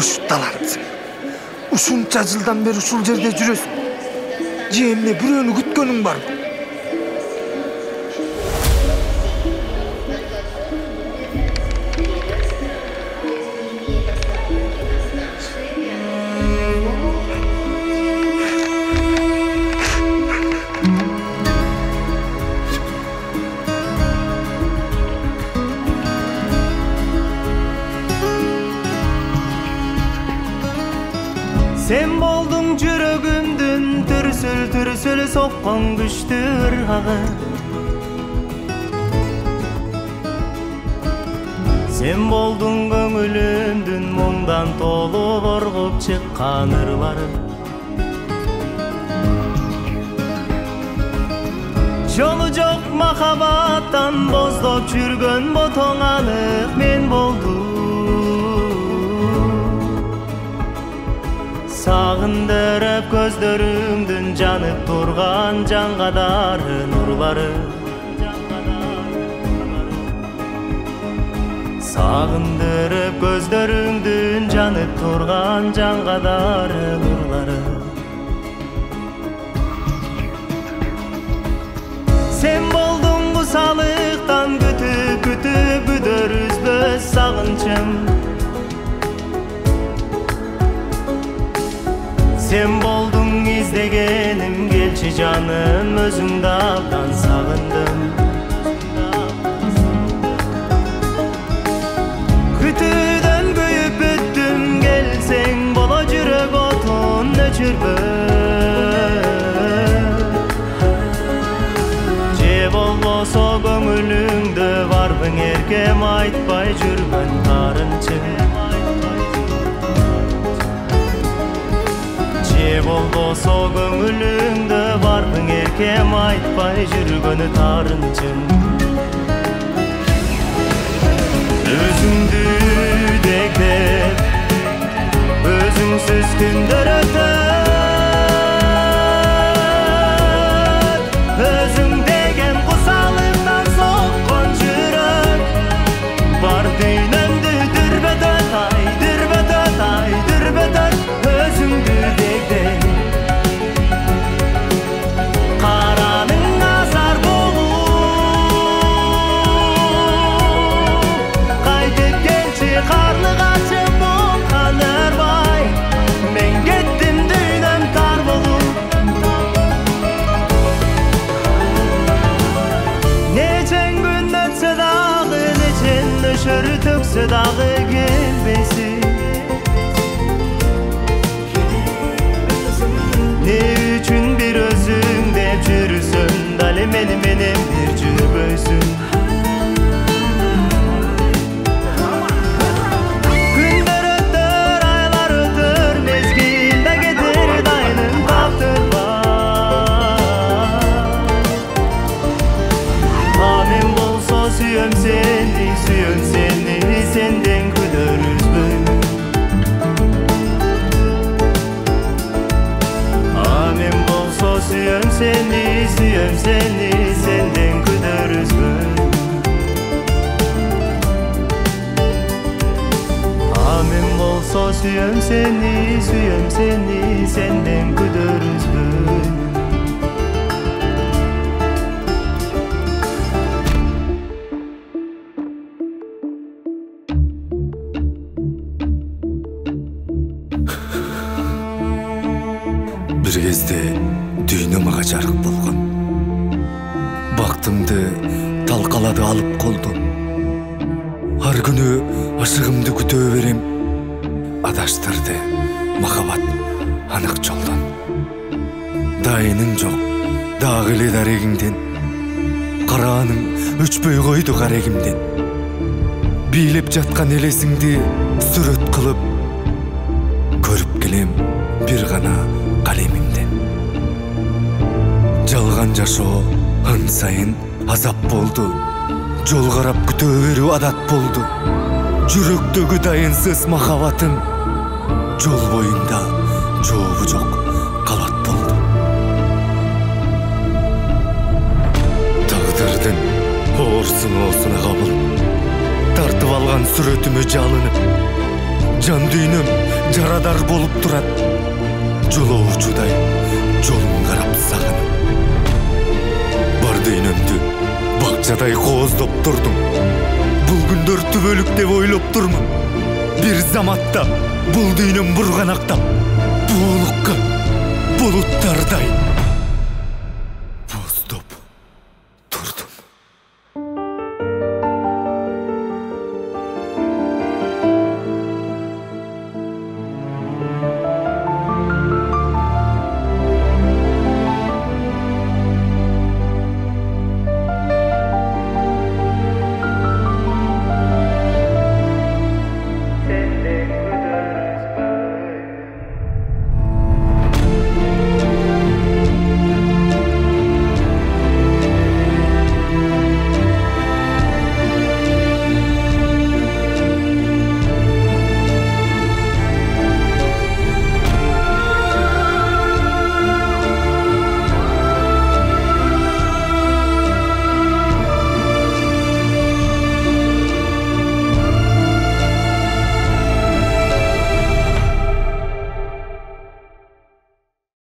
Ушутталарсың. Ушунча жылдан бeri ушул жерде жүрөсүң. Же эмне бирөөнү күткөнүң барбы? Sen boldun жүрөгүмдүн түрсүл соккон күчтүү ыргагы. Sen boldun көңүлүмдүн муңдан толуп оргуп чыккан ырлары. Жолу жок махабаттан боздоп жүргөн ботоң анык мен болдум. Сагындырып көздөрүңдүн жанып турган жаңгадары нурлары. Сагындырып көздөрүңдүн жанып турган жаңгадары нурлары. Sen болдуң кусалыктан күтүп күдөр үзбөс сагынчым. Sen boldun izdegеним, келчи жаным, өзүңдү абдан сагындым. Күтүүдөн күйүп бүттүм, келсең боло жүрөк отун өчүрбө. Же болбосо көңүлүңдө барбың эркем айтпай жүргөн тарынчым. Болбосо көңүлүңдө барбың эркем айтпай жүргөнү тарынчым. Өзүңдү дегдеп өзүңсүз күндөр өтөт. Өзүң деген кусалыктан соккон жүрөк бар дүйнөмдү дүрбөтөт ай, дүрбөтөт ай, дүрбөтөт. Өзүңдү дегдеп караның азар болуп кайтып келчи карлыгачы болгон ырбай. Мен кеттим дүйнөм тар болуп. Нечен күн өтсө дагы, нечен өшөр төксө дагы келбейсиң. Ne üçün bir özün deyip жүрүсүн, дали менен бир жүрбөйсүн. Күндөр өтөр, айлар өтөр, мезгил да кетер, дайының таптырбай. А мен болсо сүйөм сени, сенден күдөр үзбөйм. Suyum seni, senden küder üzgün. Amin bolsa suyum seni, senden küder üzgün. Bir кезде дүйнө мага жарык болгон. Бактымды талкалады алып колдон. Ар күнү ашыгымды күтө берем. Адаштырды махабат анык жолдон. Дайының жок, дагы эле дарегиңден. Карааның өчпөй койду карегимден. Бийлеп жаткан элесиңди сүрөт кылып көрүп келем бир гана калемимден. Жалган жашоо ан сайын азап болду. Жол карап күтө берүү адат болду. Жүрөктөгү дайынсыз махабатым жол боюнда жообу жок калат болду. Тагдырдын оорсуноосуна кабыл тартып алган сүрөтүмө жалынып, Жан дүйнөм жарадар болуп турат. Жолоочудай жолун карап сагынып. Бар дүйнөмдү бакчадай кооздоп турдум. Бул күндөр түбөлүк деп ойлоп турмун. Бир заматта бул дүйнөм бурганактап, буулукка булуттардай